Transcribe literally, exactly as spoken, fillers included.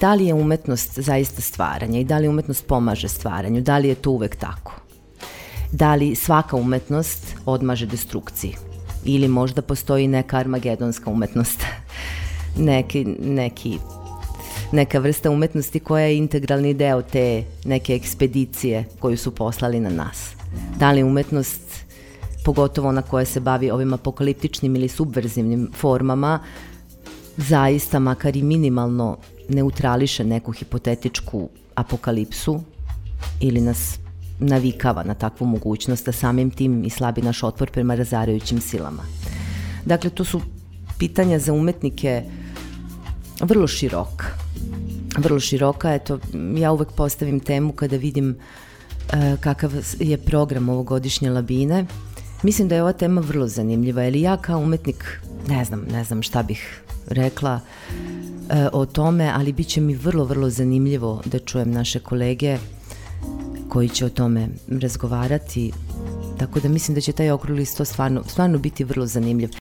da li je umetnost zaista stvaranje i da li umetnost pomaže stvaranju, da li je to uvek tako? Da li svaka umetnost odmaže destrukciji? Ili možda postoji neka armagedonska umetnost, neki, neki, neka vrsta umetnosti koja je integralni deo te neke ekspedicije koju su poslali na nas. Da li umetnost, pogotovo ona koja se bavi ovim apokaliptičnim ili subverzivnim formama, zaista makar i minimalno neutrališe neku hipotetičku apokalipsu ili nas navikava na takvu mogućnost, da samim tim i slabi naš otpor prema razarajućim silama. Dakle, to su pitanja za umetnike vrlo široka. Vrlo široka, eto, ja uvek postavim temu kada vidim uh, kakav je program ovogodišnje Labine. Mislim da je ova tema vrlo zanimljiva, jer ja kao umetnik ne znam, ne znam šta bih rekla uh, o tome, ali bit će mi vrlo, vrlo zanimljivo da čujem naše kolege koji će o tome razgovarati, tako da mislim da će taj okrugli sto stvarno, stvarno biti vrlo zanimljiv.